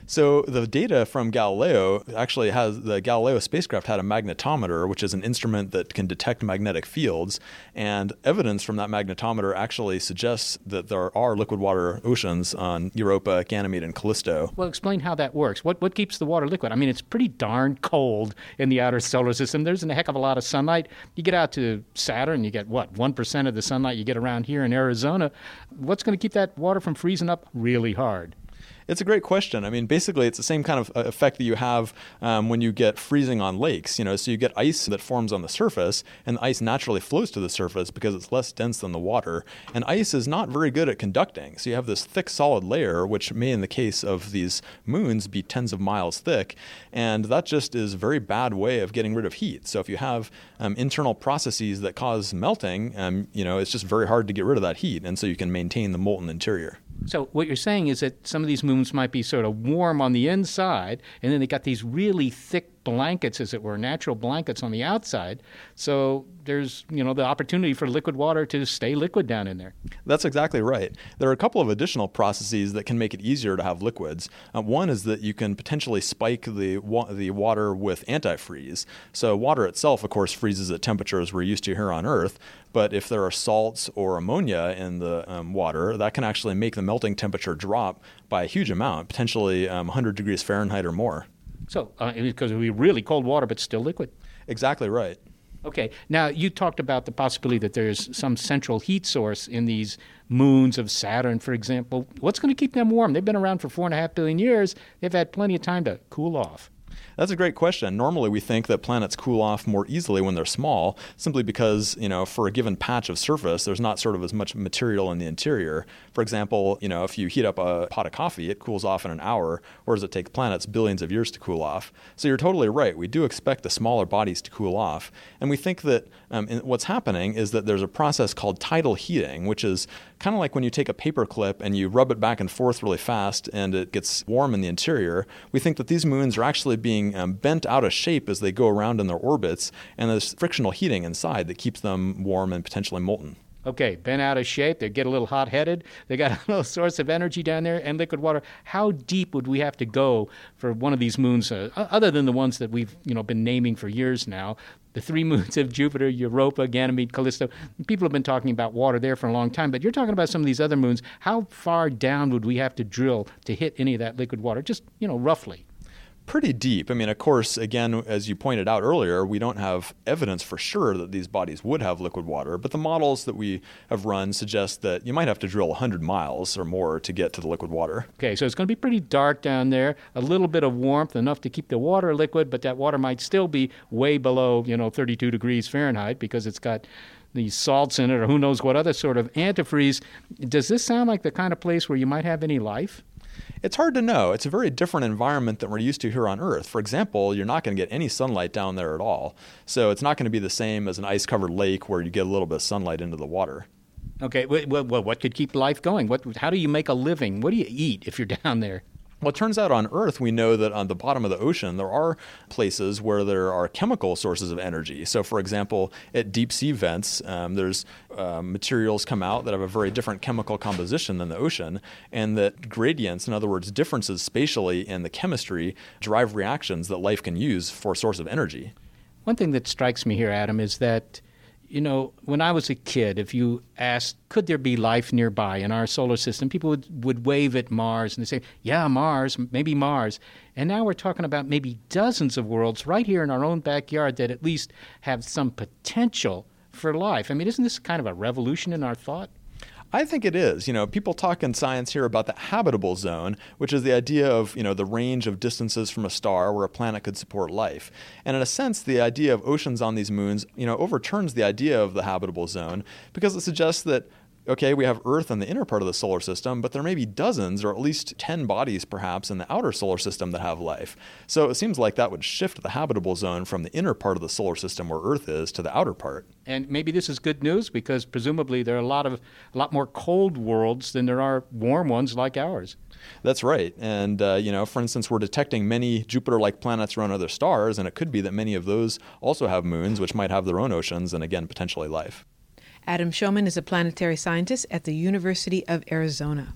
So the data from Galileo actually has, the Galileo spacecraft had a magnetometer, which is an instrument that can detect magnetic fields. And evidence from that magnetometer actually suggests that there are liquid water oceans on Europa, Ganymede, and Callisto. Well, explain how that works. What what keeps the water liquid? I mean, it's pretty darn cold in the outer solar system. There's a heck of a lot of sunlight. You get out to Saturn, you get, what, one percent of the sunlight you get around here in Arizona. What's going to keep that water from freezing up really hard? It's a great question. I mean, basically, it's the same kind of effect that you have um, when you get freezing on lakes. You know, so you get ice that forms on the surface, and the ice naturally flows to the surface because it's less dense than the water. And ice is not very good at conducting. So you have this thick, solid layer, which may, in the case of these moons, be tens of miles thick. And that just is a very bad way of getting rid of heat. So if you have um, internal processes that cause melting, um, you know, it's just very hard to get rid of that heat. And so you can maintain the molten interior. So what you're saying is that some of these moons might be sort of warm on the inside, and then they got these really thick blankets, as it were, natural blankets on the outside. So there's, you know, the opportunity for liquid water to stay liquid down in there. That's exactly right. There are a couple of additional processes that can make it easier to have liquids. Uh, one is that you can potentially spike the wa- the water with antifreeze. So water itself, of course, freezes at temperatures we're used to here on Earth. But if there are salts or ammonia in the um, water, that can actually make the melting temperature drop by a huge amount, potentially um, one hundred degrees Fahrenheit or more. So, uh, because it would be really cold water, but still liquid. Exactly right. Okay. Now, you talked about the possibility that there's some central heat source in these moons of Saturn, for example. What's going to keep them warm? They've been around for four and a half billion years. They've had plenty of time to cool off. That's a great question. Normally, we think that planets cool off more easily when they're small, simply because, you know, for a given patch of surface, there's not sort of as much material in the interior. For example, you know, if you heat up a pot of coffee, it cools off in an hour, whereas it takes planets billions of years to cool off. So you're totally right. We do expect the smaller bodies to cool off. And we think that um, what's happening is that there's a process called tidal heating, which is kind of like when you take a paper clip and you rub it back and forth really fast and it gets warm in the interior. We think that these moons are actually being um, bent out of shape as they go around in their orbits, and there's frictional heating inside that keeps them warm and potentially molten. Okay, bent out of shape, they get a little hot-headed, they got a little source of energy down there, and liquid water. How deep would we have to go for one of these moons, uh, other than the ones that we've, you know, been naming for years now? The three moons of Jupiter, Europa, Ganymede, Callisto. People have been talking about water there for a long time, but you're talking about some of these other moons. How far down would we have to drill to hit any of that liquid water? Just, you know, roughly. Pretty deep. I mean, of course, again, as you pointed out earlier, we don't have evidence for sure that these bodies would have liquid water, but the models that we have run suggest that you might have to drill one hundred miles or more to get to the liquid water. Okay, so it's going to be pretty dark down there, a little bit of warmth, enough to keep the water liquid, but that water might still be way below, you know, thirty-two degrees Fahrenheit because it's got these salts in it or who knows what other sort of antifreeze. Does this sound like the kind of place where you might have any life? It's hard to know. It's a very different environment than we're used to here on Earth. For example, you're not going to get any sunlight down there at all. So it's not going to be the same as an ice-covered lake where you get a little bit of sunlight into the water. Okay, well, well what could keep life going? What, how do you make a living? What do you eat if you're down there? Well, it turns out on Earth, we know that on the bottom of the ocean, there are places where there are chemical sources of energy. So, for example, at deep sea vents, um, there's uh, materials come out that have a very different chemical composition than the ocean, and that gradients, in other words, differences spatially in the chemistry, drive reactions that life can use for a source of energy. One thing that strikes me here, Adam, is that you know, when I was a kid, if you asked, could there be life nearby in our solar system, people would, would wave at Mars and they say, yeah, Mars, maybe Mars. And now we're talking about maybe dozens of worlds right here in our own backyard that at least have some potential for life. I mean, isn't this kind of a revolution in our thought? I think it is. You know, people talk in science here about the habitable zone, which is the idea of, you know, the range of distances from a star where a planet could support life. And in a sense, the idea of oceans on these moons, you know, overturns the idea of the habitable zone because it suggests that, okay, we have Earth in the inner part of the solar system, but there may be dozens or at least ten bodies perhaps in the outer solar system that have life. So it seems like that would shift the habitable zone from the inner part of the solar system where Earth is to the outer part. And maybe this is good news because presumably there are a lot of a lot more cold worlds than there are warm ones like ours. That's right. And, uh, you know, for instance, we're detecting many Jupiter-like planets around other stars, and it could be that many of those also have moons, which might have their own oceans and, again, potentially life. Adam Shulman is a planetary scientist at the University of Arizona.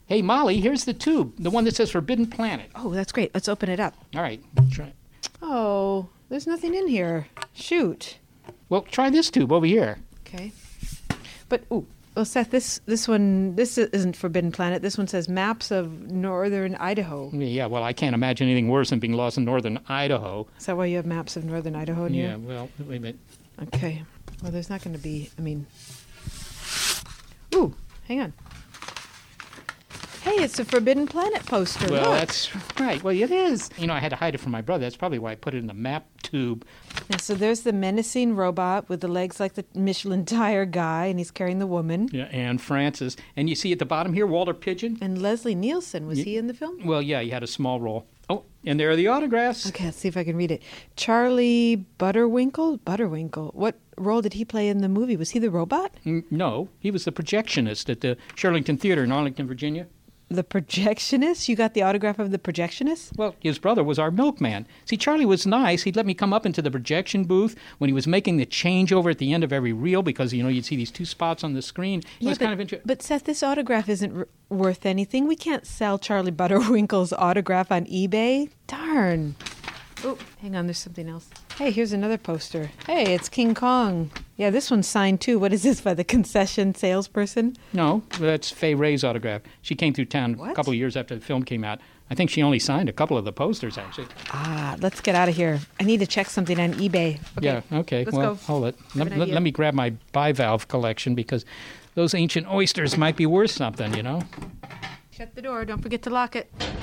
Hey, Molly, here's the tube, the one that says Forbidden Planet. Oh, that's great. Let's open it up. All right, try. Oh, there's nothing in here. Shoot. Well, try this tube over here. Okay. But, ooh, well, Seth, this, this one, this isn't Forbidden Planet. This one says Maps of Northern Idaho. Yeah, well, I can't imagine anything worse than being lost in northern Idaho. Is that why you have maps of Northern Idaho in Yeah, here? well, wait a minute. Okay. Well, there's not going to be, I mean... Ooh, hang on. Hey, it's a Forbidden Planet poster. Well, Look. that's right. Well, it is. You know, I had to hide it from my brother. That's probably why I put it in the map tube. Yeah, so there's the menacing robot with the legs like the Michelin tire guy, and he's carrying the woman. Yeah, and Francis. And you see at the bottom here, Walter Pigeon. And Leslie Nielsen, was Y- he in the film? Well, yeah, he had a small role. Oh, and there are the autographs. Okay, let's see if I can read it. Charlie Butterwinkle? Butterwinkle. What role did he play in the movie? Was he the robot? Mm, No, he was the projectionist at the Shirlington Theater in Arlington, Virginia. The projectionist? You got the autograph of the projectionist? Well, his brother was our milkman. See, Charlie was nice. He'd let me come up into the projection booth when he was making the changeover at the end of every reel because, you know, you'd see these two spots on the screen. It Yeah, was but, kind of interesting. but Seth, this autograph isn't r- worth anything. We can't sell Charlie Butterwinkle's autograph on eBay. Darn. Oh, hang on, there's something else. Hey, here's another poster. Hey, it's King Kong. Yeah, this one's signed too. What is this, by the concession salesperson? No, that's Fay Ray's autograph. She came through town What? a couple of years after the film came out. I think she only signed a couple of the posters, actually. Ah, let's get out of here. I need to check something on eBay. Okay. Yeah, okay. Let's well, go. hold it. I have Let, an let, idea. let me grab my bivalve collection because those ancient oysters might be worth something, you know? Shut the door. Don't forget to lock it.